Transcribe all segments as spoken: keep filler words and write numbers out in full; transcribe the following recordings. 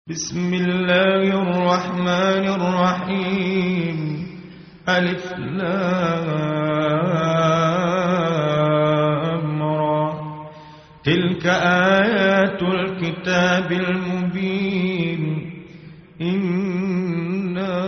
بسم الله الرحمن الرحيم. ألف لام را. تلك آيات الكتاب المبين. إنا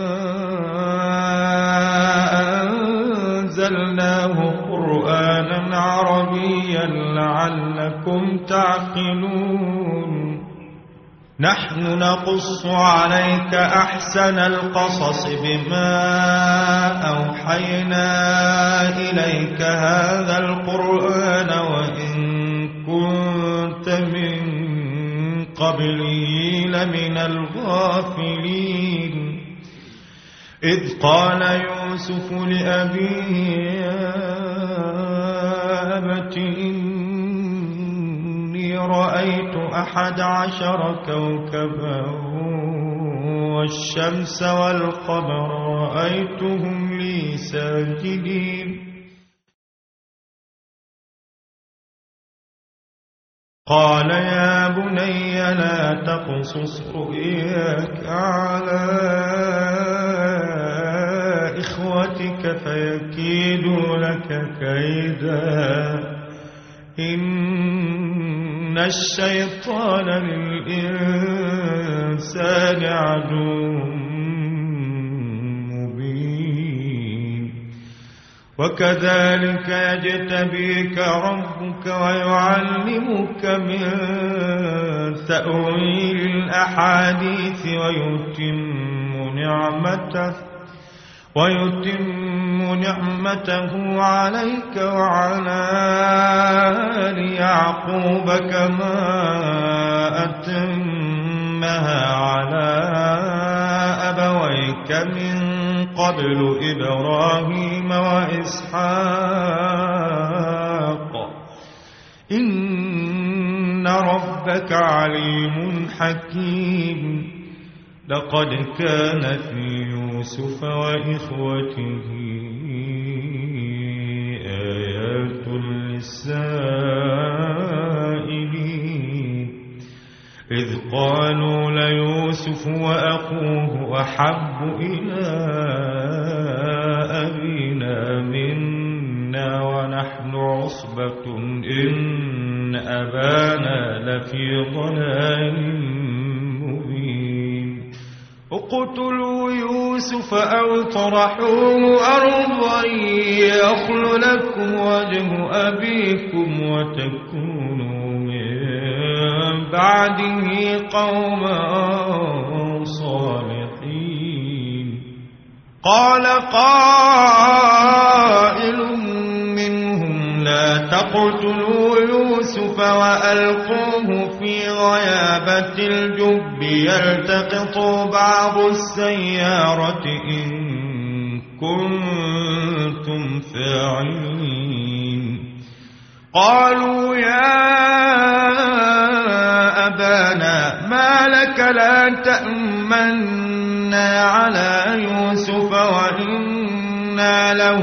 أنزلناه قرآنا عربيا لعلكم تعقلون. نحن نقص عليك أحسن القصص بما أوحينا إليك هذا القرآن وإن كنت من قبله لمن الغافلين. إذ قال يوسف لأبيه يا أبت إني رأيت أحد عشر كوكبا والشمس والقمر رأيتهم لي ساجدين. قال يا بني لا تقصص رؤياك على إخوتك فيكيدوا لك كيدا. إن الشيطان للإنسان عدو مبين. وكذلك يجتبيك ربك ويعلمك من تأويل الأحاديث ويتم نعمته ويتم نعمته عليك وعلى آل يعقوب كما أتمها على أبويك من قبل إبراهيم وإسحاق إن ربك عليم حكيم. لقد كان في يوسف وإخوته آيات للسائلين. إذ قالوا ليوسف وأخوه أحب إلى أبينا منا ونحن عصبة إن أبانا لفي ضلال مبين. اقتلوا يوسف أو طرحوه أرضا يخل لكم وجه أبيكم وتكونوا من بعده قوما صالحين. قال قائل منهم لا تقتلوا يوسف وألقوه في غيابة الجب يلتقطوا بعض السيارة إن كنتم فاعلين. قالوا يا أبانا ما لك لا تأمنا على يوسف وإنا له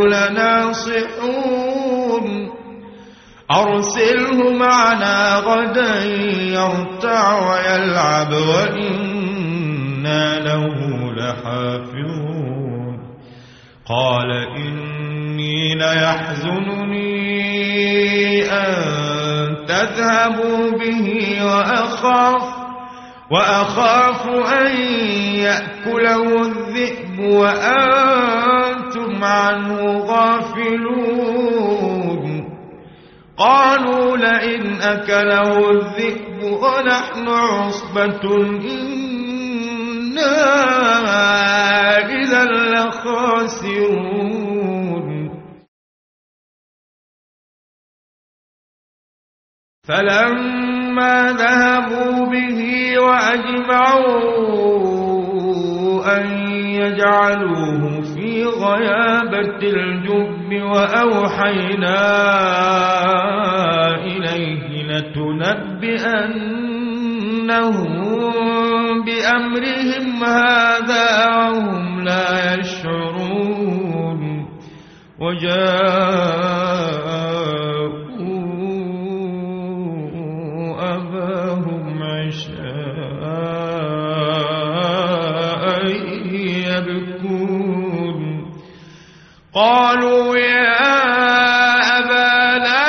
لناصحون. أرسله معنا غدا يرتع ويلعب وإنا له لحافظون. قال إني ليحزنني أن تذهبوا به وأخاف وأخاف أن يأكله الذئب وأنتم عنه غافلون. قالوا لئن أكله الذئب ونحن عصبة إنا إذا لخاسرون. فلما ذهبوا به وأجمعوا أن يجعلوه في غيابة الجب وأوحينا إليه لتنبئنهم بأمرهم هذا وهم لا يشعرون. وجاءوا أباهم عشاء يبكون قالوا يا أبانا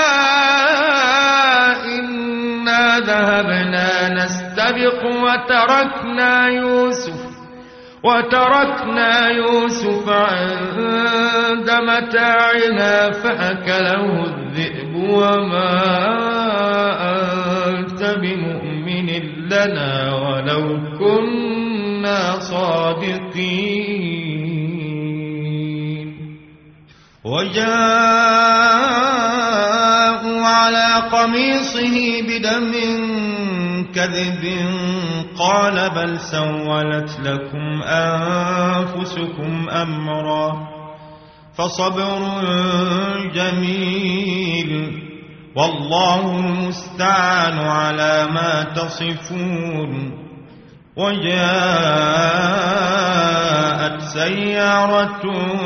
إنا ذهبنا نستبق وتركنا يوسف وتركنا يوسف عند متاعنا فأكله الذئب وما أنت بمؤمن لنا ولو كنا صادقين وجاءوا على قميصه بدم كذب قال بل سولت لكم أنفسكم أمرا فصبر جميل والله المستعان على ما تصفون وجاءت سيارة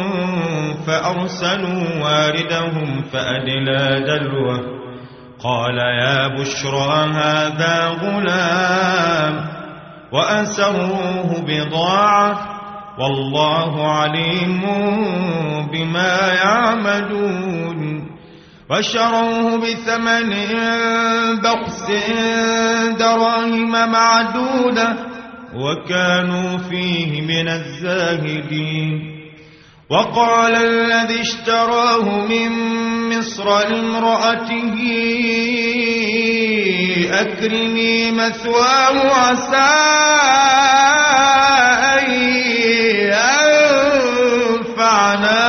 فأرسلوا واردهم فأدلى دلوه قال يا بشرى هذا غلام وأسروه بضاعة والله عليم بما يعملون وشروه بثمن بخس دراهم معدودة وكانوا فيه من الزاهدين وقال الذي اشتراه من مصر لامرأته أكرمي مثواه عسى أن ينفعنا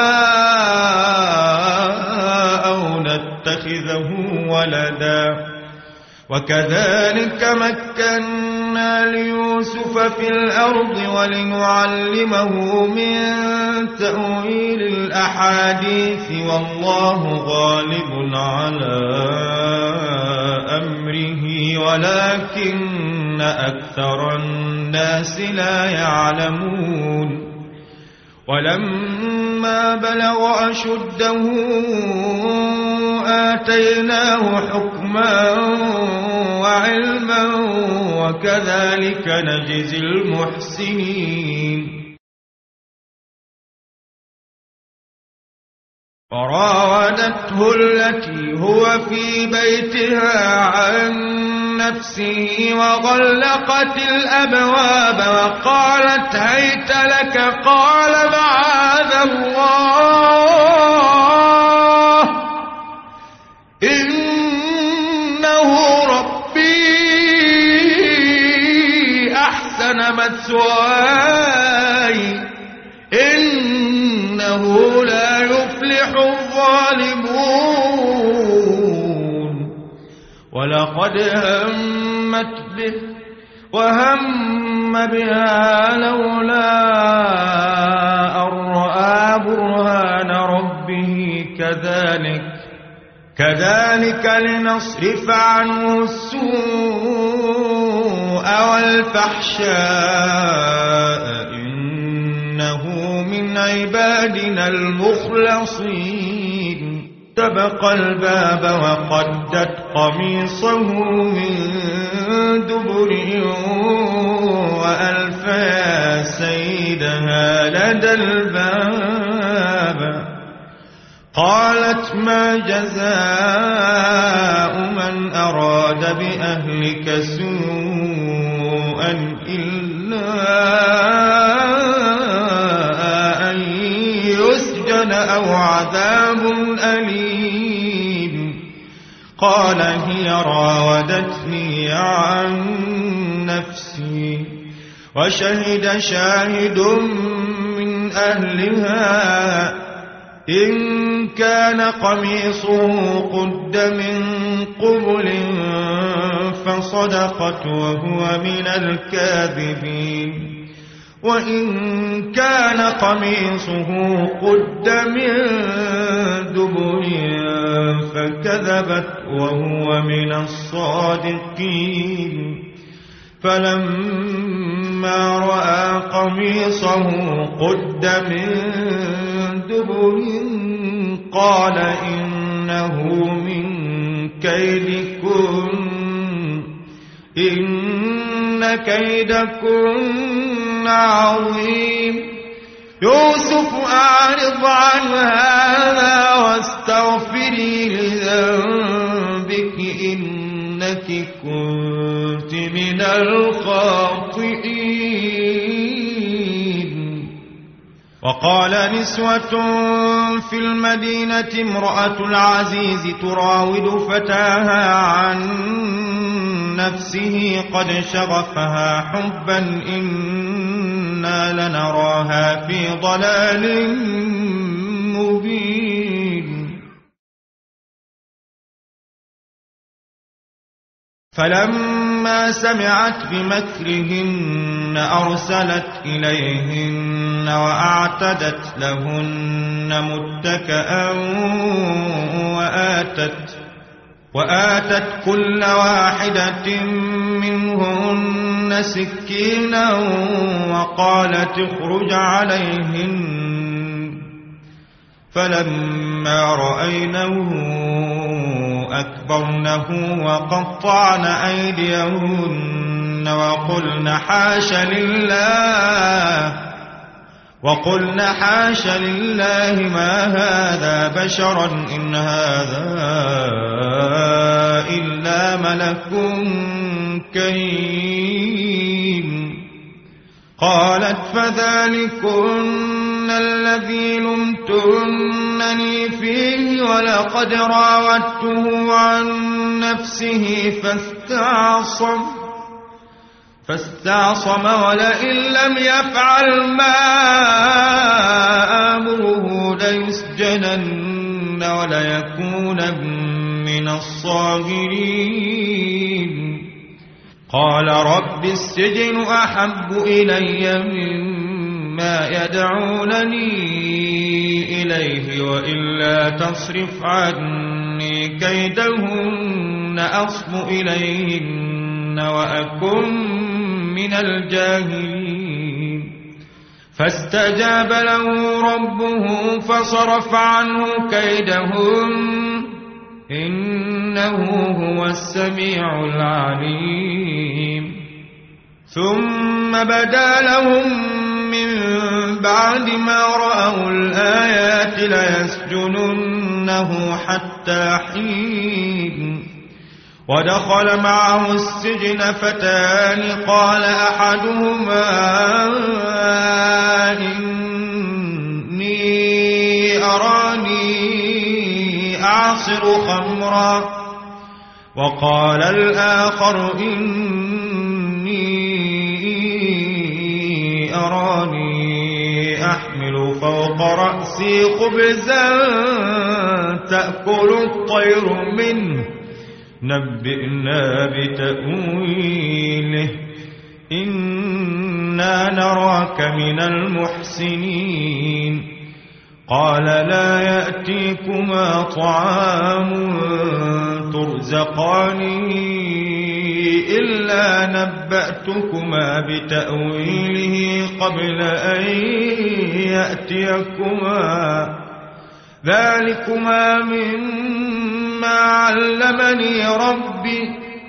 أو نتخذه ولدا وكذلك مكنا ليوسف في الأرض ولنعلمه من تأويل الأحاديث والله غالب على أمره ولكن أكثر الناس لا يعلمون ولما بلغ أشده آتيناه حكما وعلما وكذلك نجزي المحسنين وراودته التي هو في بيتها عن نفسه وغلقت الأبواب وقالت هيت لك قال معاذ الله إنه ربي أحسن مثواي إنه لا يفلح الظالمون ولقد همت به وهم بها لولا أن رأى برهان ربه كذلك كذلك لنصرف عنه السوء والفحشاء إنه من عبادنا المخلصين سبق الباب وقدت قميصه من دبر وألف يا سيدها لدى الباب قالت ما جزاء من أراد بأهلك سوءا إلا أن يسجن أو عذاب أليم قال هي راودتني عن نفسي وشهد شاهد من أهلها إن كان قميصه قد من قبل فصدقت وهو من الكاذبين وإن كان قميصه قد من دبر فكذبت وهو من الصادقين فلما رأى قميصه قد من دبر قال إنه من كيدكن إن كيدكن عظيم يوسف أعرض عن هذا واستغفري لذنبك إنك كنت من الخاطئين. وقال نسوة في المدينة امرأة العزيز تراود فتاها عن نفسه قد شغفها حبا إنا لنراها في ضلال مبين. فلما سمعت بمكرهن أرسلت إليهن وأعتدت لهن متكئا وآتت وآتت كل واحدة منهن سكينا وقالت اخرج عليهن. فلما رأينه أكبرنه وقطعن أيديهن وقلن حاش لله وقلن حاش لله ما هذا بشرا إن هذا إلا ملك كريم. قالت فذلكن الذي لمتنني فيه ولقد راودته عن نفسه فاستعصم فاستعصم ولئن لم يفعل ما آمره ليسجنن وليكون من الصاغرين. قال رب السجن أحب إلي مما يدعونني إليه وإلا تصرف عني كيدهن أصب إليهن وأكن من الجاهلين. فاستجاب له ربه فصرف عنه كيدهن إنه هو السميع العليم. ثم بدا لهم من بعد ما رأوا الآيات ليسجننه حتى حين. ودخل معه السجن فتان قال أحدهما إني أراني أعصر خمرا وقال الآخر إني أراني أحمل فوق رأسي خبزا تأكل الطير منه نبئنا بتأويله إنا نراك من المحسنين. قال لا يأتيكما طعام ترزقانه إلا نبأتكما بتأويله قبل أن يأتيكما ذلكما مما علمني ربي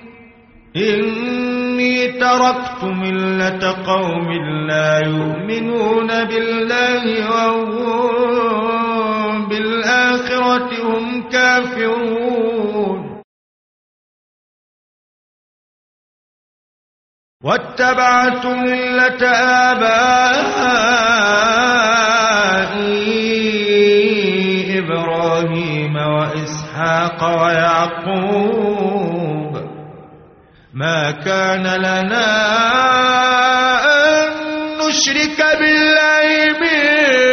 إني تركت ملة قوم لا يؤمنون بالله وهم بالآخرة هم كافرون. واتبعت ملة آبائي إبراهيم وإسحاق ويعقوب ما كان لنا أن نشرك بالله من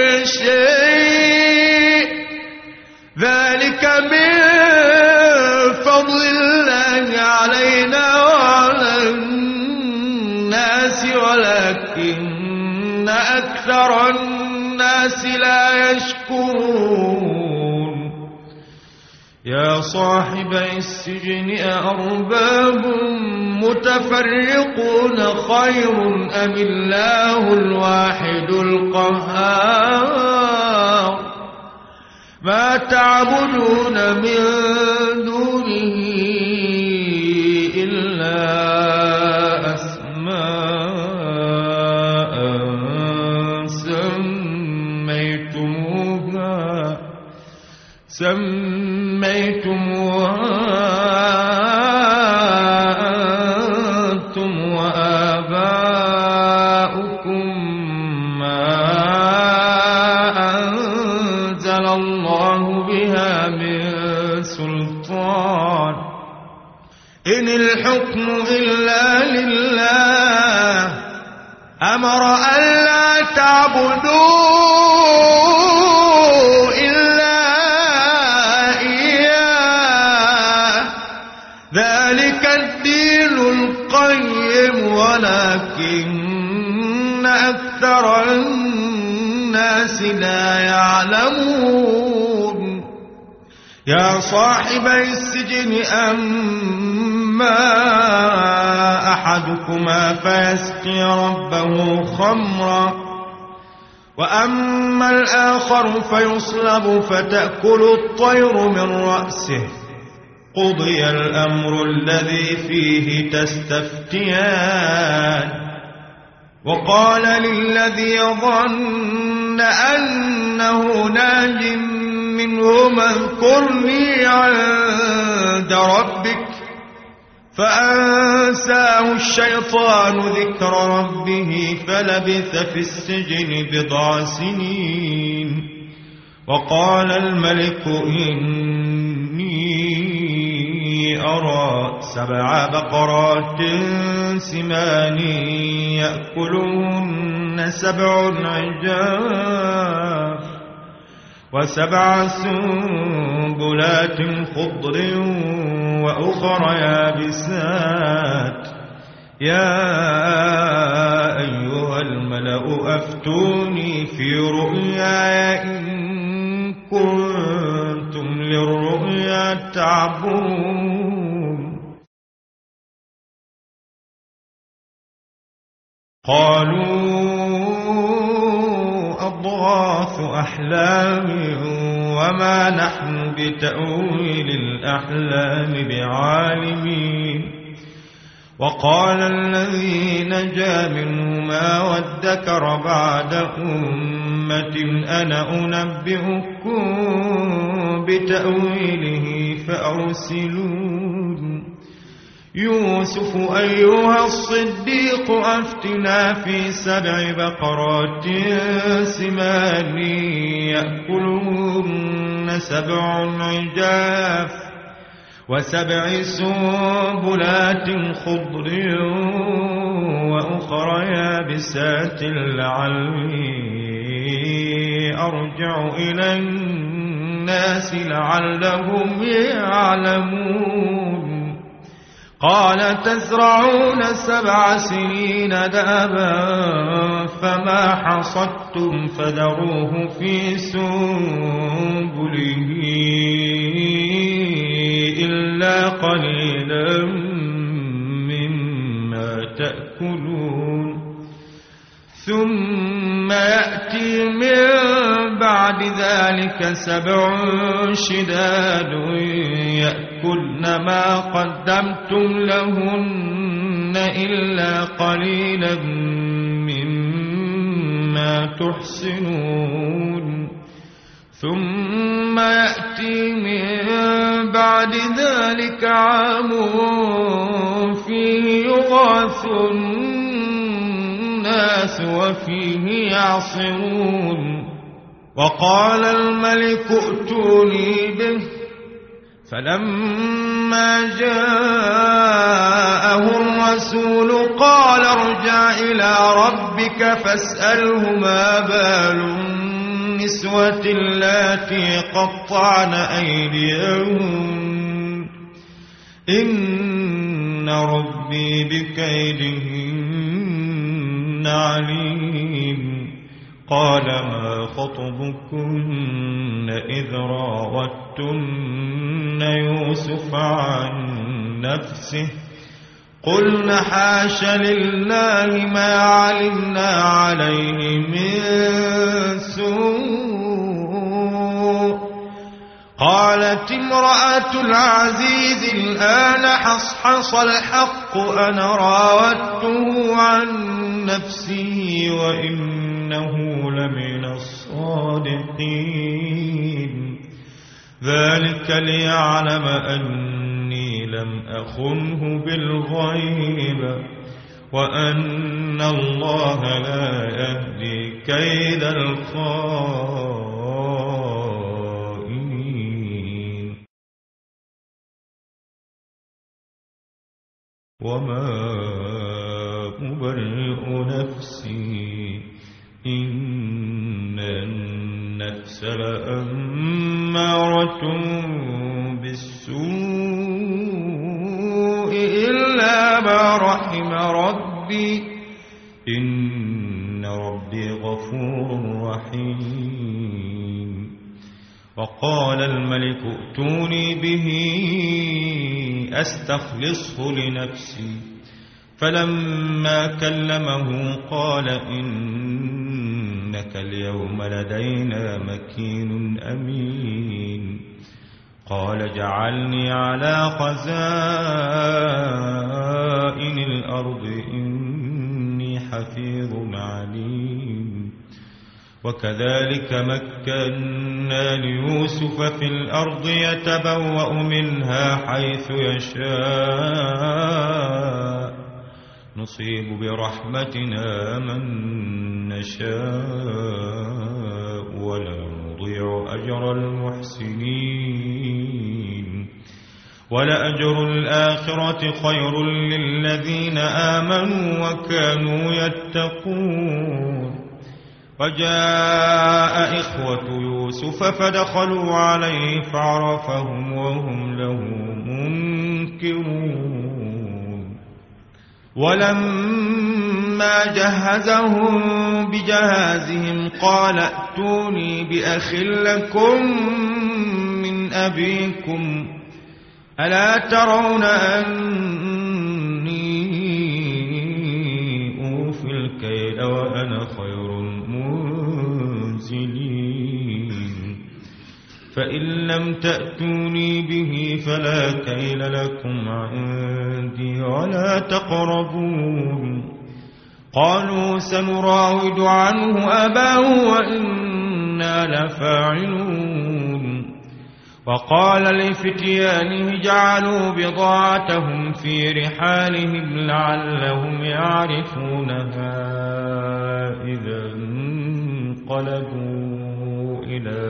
شيء ذلك من فضل الله علينا وعلى الناس ولكن أكثر الناس لا يشكرون. يا صاحبي السجن أأرباب متفرقون خير أم الله الواحد القهار ما تعبدون من دونه إلا سميتموها أنتم وآباؤكم ما أنزل الله بها من سلطان إن الحكم إلا لله أمر ألا تعبدوا إلا إياه ذلك الدين القيم ولكن أكثر الناس لا يعلمون يا صاحبي السجن أما أحدكما فيسقي ربه خمرا وأما الآخر فيصلب فتأكل الطير من رأسه قضي الأمر الذي فيه تستفتيان وقال للذي ظن أنه ناج منهما اذكرني عند ربك فأنساه الشيطان ذكر ربه فلبث في السجن بضع سنين وقال الملك إني أرى سبع بقرات سمان يأكلهن سبع عجاف وسبع سنبلات خضر وأخر يابسات يا أيها الملأ أفتوني في رؤياي إن كنتم للرؤيا تعبرون قالوا أضغاث أحلام وما نحن بتأويل الأحلام بعالمين وقال الذي نجا منهما وادكر بعد أمة أنا أنبئكم بتأويله فأرسلون يوسف أيها الصديق أفتنا في سبع بقرات سمان يأكلهن سبع عجاف وسبع سنبلات خضر وأخر يابسات لعلي أرجع إلى الناس لعلهم يعلمون قال تزرعون سبع سنين دابا فما حصدتم فذروه في سنبله إلا قليلا مما تأكلون ثم يأتي من بعد ذلك سبع شداد يأكلن ما قدمتم لهن إلا قليلا مما تحسنون ثم يأتي من بعد ذلك عام فيه يغاث الناس وفيه يعصرون وقال الملك ائتوني به فلما جاءه الرسول قال ارجع إلى ربك فاسأله ما بال النسوة اللاتي قطعن أيديهن إن ربي بكيدهن عليم قال ما خطبكن إذ راوتن يوسف عن نفسه قلن حاش لله ما علمنا عليه من سوء قالت امرأة العزيز الآن حصحص الحق أنا راودته عن نفسه وإن إنه لمن الصادقين ذلك ليعلم أني لم أخنه بالغيب وأن الله لا يهدي كيد الخائنين. وما أبرئ نفسي إن النفس لأمارة بالسوء إلا ما رحم ربي إن ربي غفور رحيم. وقال الملك ائتوني به أستخلصه لنفسي فلما كلمه قال إنك اليوم لدينا مكين أمين. قال اجعلني على خزائن الأرض إني حفيظ عليم. وكذلك مكنا ليوسف في الأرض يتبوأ منها حيث يشاء نصيب برحمتنا من نشاء ولا نضيع أجر المحسنين. ولأجر الآخرة خير للذين آمنوا وكانوا يتقون. وجاء إخوة يوسف فدخلوا عليه فعرفهم وهم له منكرون. ولما جهزهم بجهازهم قال ائتوني بأخ لكم من أبيكم ألا ترون أني أوفي الكيل وأنا خير المنزلين. فإن لم تأتوني به فلا كيل لكم عندي ولا تقربون. قالوا سنراود عنه أباه وإنا لفاعلون. وقال لفتيانه جعلوا بضاعتهم في رحالهم لعلهم يعرفونها إذا انقلبوا إلى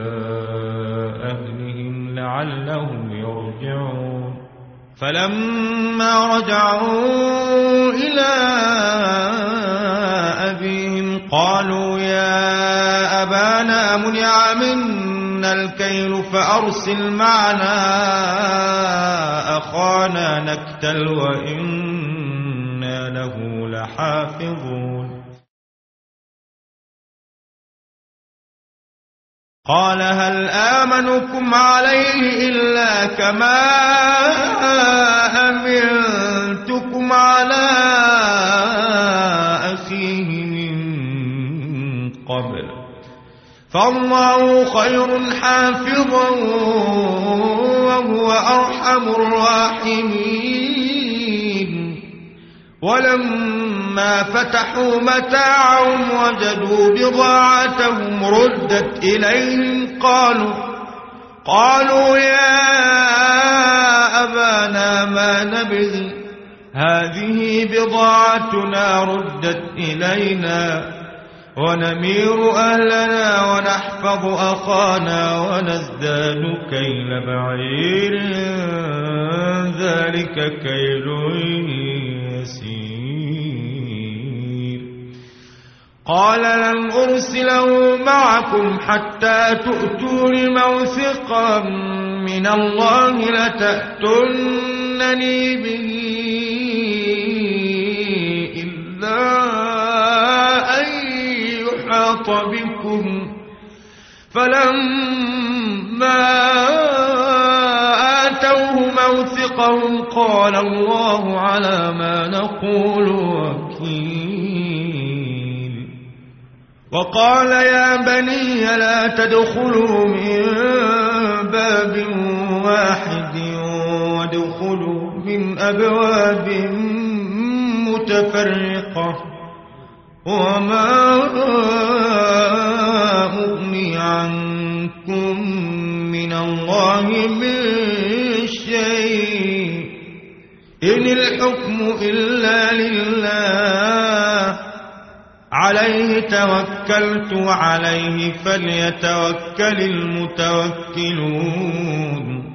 أهلهم لعلهم يرجعون. فلما رجعوا إلى أبيهم قالوا يا أبانا منع منا الكيل فأرسل معنا أخانا نكتل وإنا له لحافظون. قال هل آمنكم عليه إلا كما أمنتكم على أخيه من قبل فالله خير حافظا وهو أرحم الراحمين. ولما فتحوا متاعهم وجدوا بضاعتهم ردت إليهم قالوا قالوا يا أبانا ما نبغي هذه بضاعتنا ردت إلينا ونمير أهلنا ونحفظ أخانا ونزداد كيل بعير ذلك كيل يسير. قال لن أرسله معكم حتى تؤتون موثقا من الله لتأتونني به إلا أن يحاط بكم. فلما آتوه موثقهم قال الله على ما نقول وكيل. وقال يا بني لا تدخلوا من باب واحد وادخلوا من أبواب متفرقة وما أغني عنكم من الله الله من شيء إن الحكم إلا لله عليه توكلت وعليه فليتوكل المتوكلون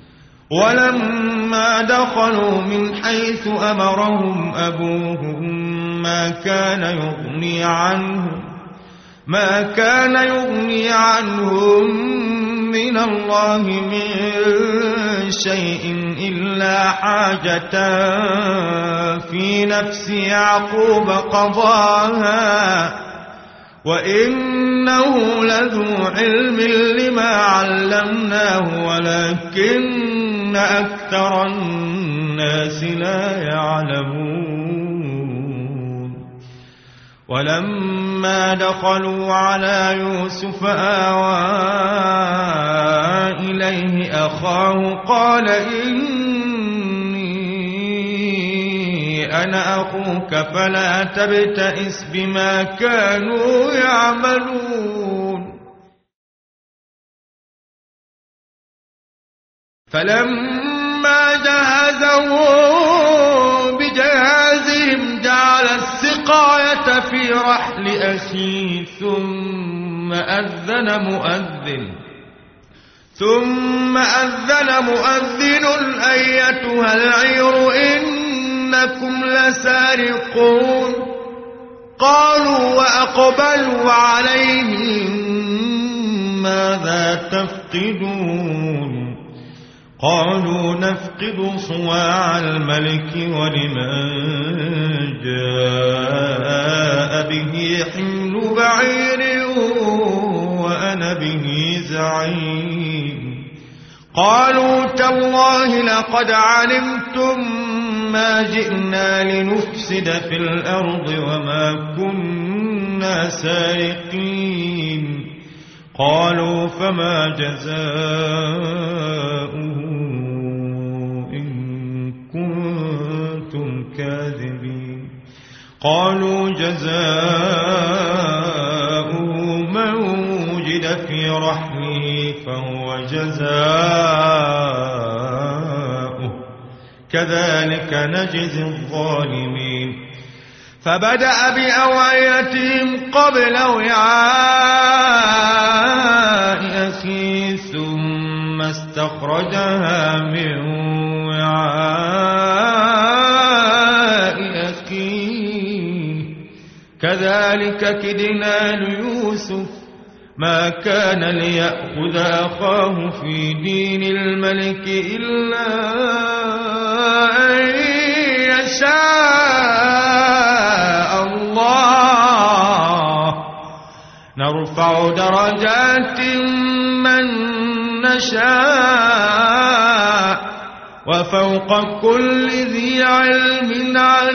ولما دخلوا من حيث أمرهم أبوهم ما كان يغني عنهم ما كان يغني عنهم من الله من شيء إلا حاجة في نفس يعقوب قضاها وإنه لذو علم لما علمناه ولكن أكثر الناس لا يعلمون ولما دخلوا على يوسف آوى إليه أخاه قال إني أنا أخوك فلا تبتئس بما كانوا يعملون فلما جهزهم بجهازهم جعل السقاية في رحل أخيه ثم أذن مؤذن ثم أذن مؤذن أيتها العير إنكم لسارقون قالوا وأقبلوا عليهم ماذا تفقدون قالوا نفقد صواع الملك ولمن جاء به حمل بعير وأنا به زعيم قالوا تالله لقد علمتم ما جئنا لنفسد في الأرض وما كنا سارقين قالوا فما جزاؤه كنتم كاذبين قالوا جزاؤه من وجد في رحله فهو جزاؤه كذلك نجزي الظالمين فبدأ بأوعيتهم قبل وعاء أخيه ثم استخرجها من وعاء أخيه كذلك كدنا ليوسف ما كان ليأخذ أخاه في دين الملك إلا أن يشاء الله نرفع درجات من نشاء وفوق كل ذي علم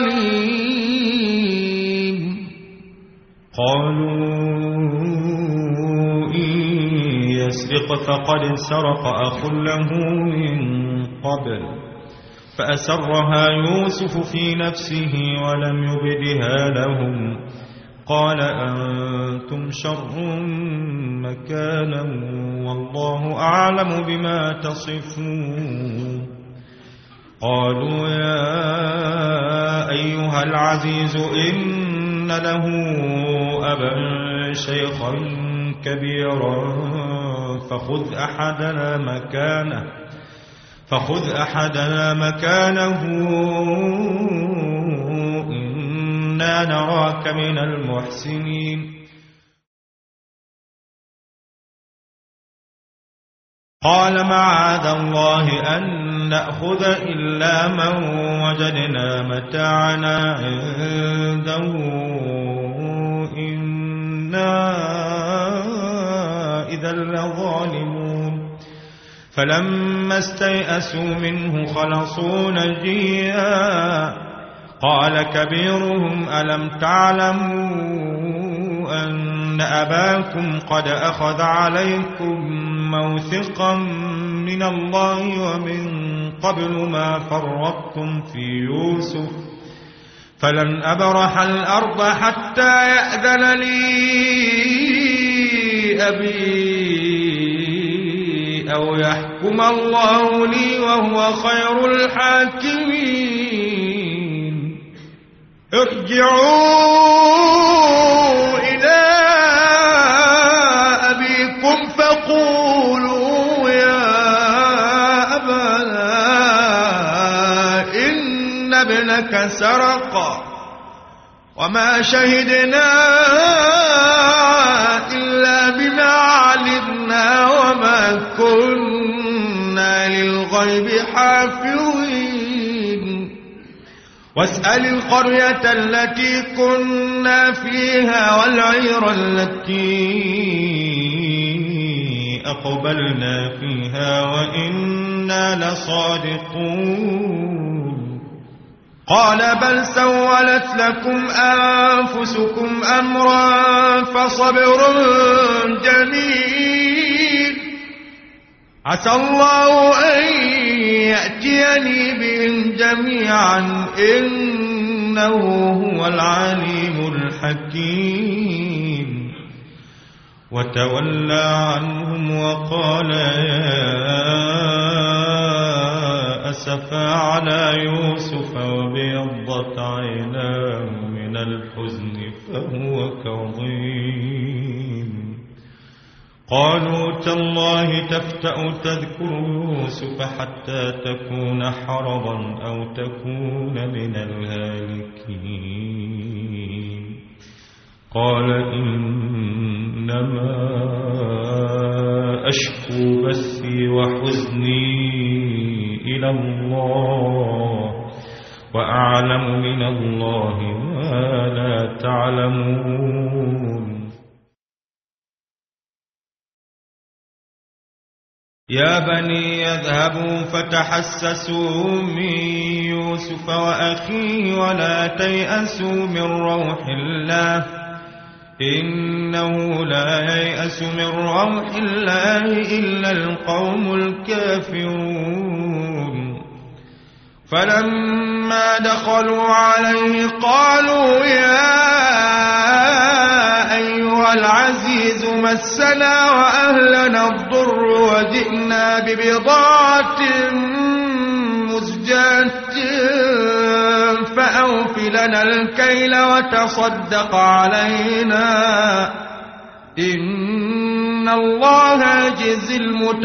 عليم قالوا إن يسرق فقد سرق أخ له من قبل فأسرها يوسف في نفسه ولم يبدها لهم قال أنتم شر مكانا والله أعلم بما تصفون قالوا يا أيها العزيز إن له أبا شيخا كبيرا فخذ أحدنا مكانه فخذ أحدنا مكانه إنا نراك من المحسنين قال معاذ الله أن نأخذ إلا من وجدنا متاعنا عنده إنا إذا لظالمون فلما استيئسوا منه خلصوا نجيا قال كبيرهم ألم تعلموا أن أباكم قد أخذ عليكم موثقا من الله ومن قبل ما فرطتم في يوسف فلن أبرح الأرض حتى يأذن لي أبي أو يحكم الله لي وهو خير الحاكمين ارجعوا إلى أبيكم فقولوا يا أبانا إن ابنك سرق وما شهدنا إلا بما علمنا وما كنا للغيب حافظين واسأل القرية التي كنا فيها والعير التي أقبلنا فيها وإنا لصادقون قال بل سولت لكم أنفسكم أمرا فصبر جميل عسى الله أن يأتيني بهم جميعا إنه هو العليم الحكيم وتولى عنهم وقال يا أسفا على يوسف وابيضت عيناه من الحزن فهو كظيم قالوا تالله تفتأ تذكر يوسف حتى تكون حرضا أو تكون من الهالكين قال إنما أشكو بثي وحزني إلى الله وأعلم من الله ما لا تعلمون يا بني يذهبوا فتحسسوا من يوسف وأخيه ولا تيأسوا من روح الله إنه لا ييأس من روح الله إلا القوم الكافرون فلما دخلوا عليه قالوا يا أيها العزيز مسنا وأهلنا الضر وجئنا ببضاعة مزجاة فأوف لنا الكيل وتصدق علينا إن الله يجزي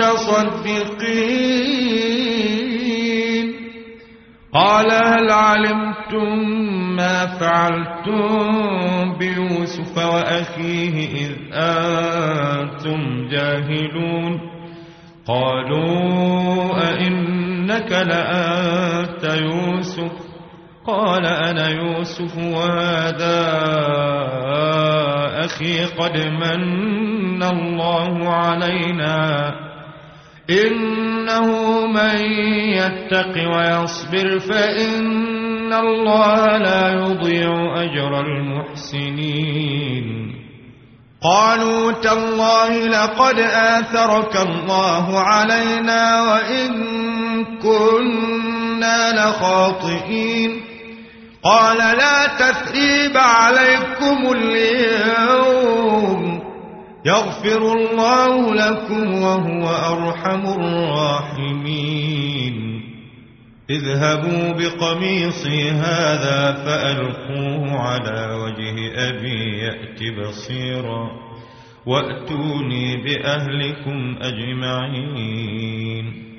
المتصدقين قال هل علمتم ما فعلتم بيوسف وأخيه إذ أنتم جاهلون قالوا أئنك لأنت يوسف قال أنا يوسف وهذا أخي قد من الله علينا إنه من يتق ويصبر فإن الله لا يضيع أجر المحسنين قالوا تالله لقد آثرك الله علينا وإن كنا لخاطئين قال لا تثريب عليكم اليوم يغفر الله لكم وهو أرحم الراحمين اذهبوا بقميصي هذا فألقوه على وجه أبي يأت بصيرا وأتوني بأهلكم أجمعين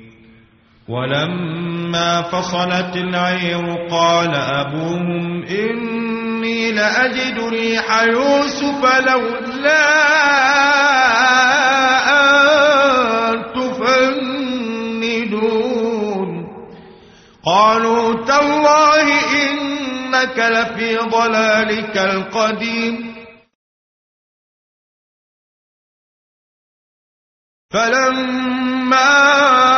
ولما فصلت العير قال أبوهم إني لأجد ريح يوسف لولا أن تفندون قالوا تالله إنك لفي ضلالك القديم فلما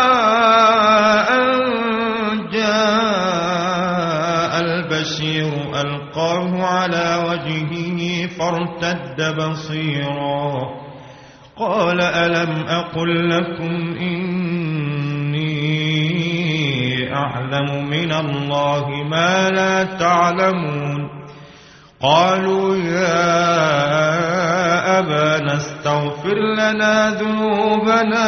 البشير ألقاه على وجهه فارتد بصيرا قال ألم أقل لكم إني أعلم من الله ما لا تعلمون قالوا يا أبانا استغفر واغفر لنا ذنوبنا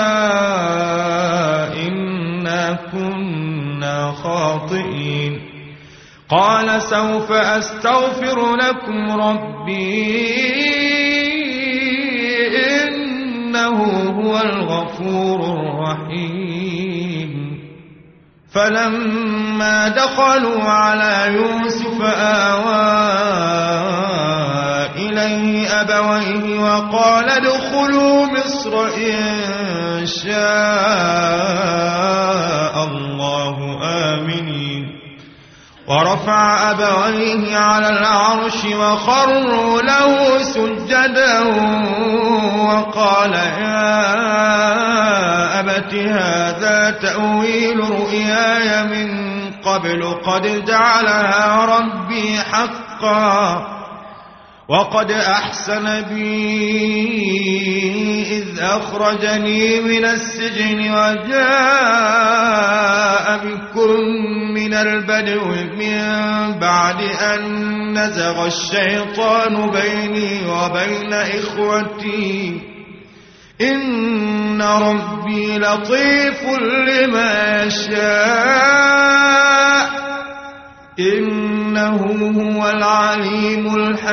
إنا كنا خاطئين. قال سوف أستغفر لكم ربي إنه هو الغفور الرحيم. فلما دخلوا على يوسف آوى إليه أبويه وقال ادخلوا مصر إن شاء الله آمنين. ورفع أبويه على العرش وخروا له سجدا وقال يا أبت هذا تأويل رؤياي من قبل قد جعلها ربي حقا وقد أحسن بي إذ أخرجني من السجن وجاء بكم من البدو من بعد أن نزغ الشيطان بيني وبين إخوتي إن ربي لطيف لما يشاء إنه هو العليم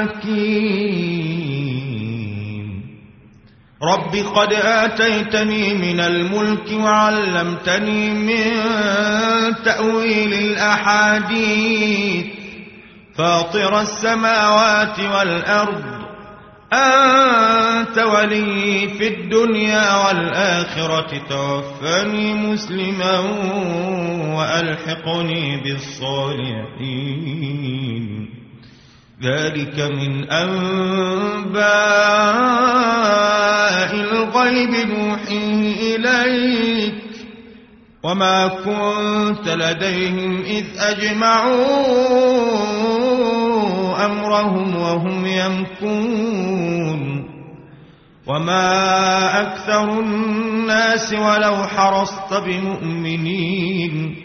الحكيم. رب قد آتيتني من الملك وعلمتني من تأويل الأحاديث فاطر السماوات والأرض أنت ولي في الدنيا والآخرة توفني مسلما وألحقني بالصالحين. ذلك من أنباء الغيب نوحيه إليك وما كنت لديهم إذ أجمعوا أمرهم وهم يمكرون. وما أكثر الناس ولو حرصت بمؤمنين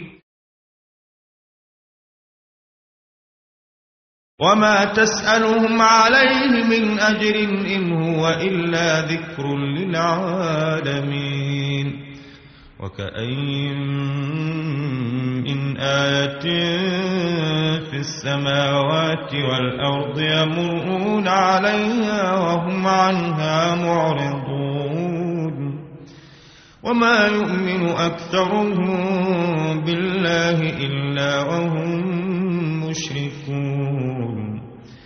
وما تسألهم عليه من أجر إن هو إلا ذكر للعالمين. وكأين من آية في السماوات والأرض يمرون عليها وهم عنها معرضون وما يؤمن أكثرهم بالله إلا وهم مشركون.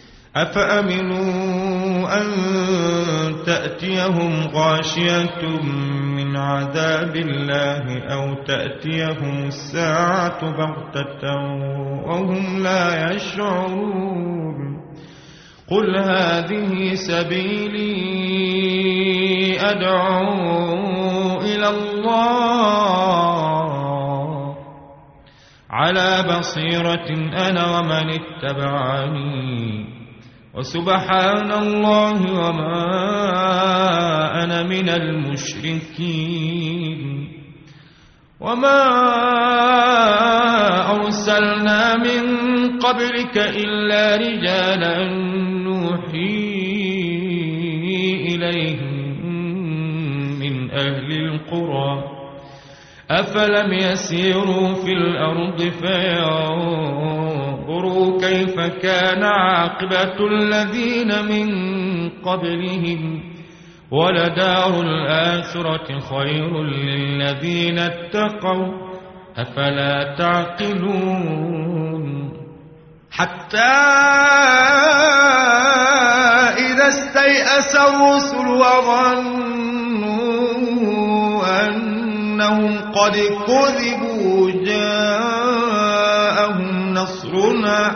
أفأمنوا أن تأتيهم غاشية من عذاب الله أو تأتيهم الساعة بغتة وهم لا يشعرون. قل هذه سبيلي أدعو إلى الله على بصيرة أنا ومن اتبعني وسبحان الله وما أنا من المشركين. وما أرسلنا من قبلك إلا رجالا نوحي إليهم من أهل القرى أفلم يسيروا في الأرض فينظروا كيف كان عاقبة الذين من قبلهم ولدار الآخرة خير للذين اتقوا أفلا تعقلون. حتى إذا استيأس الرسل وظنوا أنهم قد كذبوا جاءهم نصرنا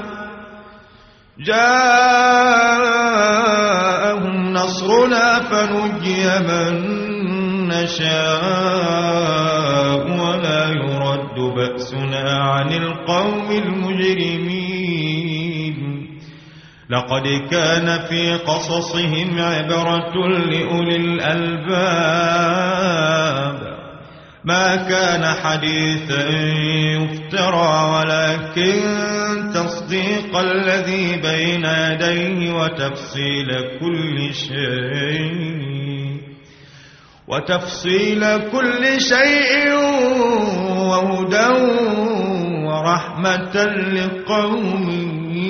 جاءهم نصرنا فنجي من نشاء ولا يرد بأسنا عن القوم المجرمين. لقد كان في قصصهم عبرة لأولي الألباب ما كان حديثا يفترى ولكن تصديق الذي بين يديه وتفصيل كل شيء وتفصيل كل شيء وهدى ورحمة لقوم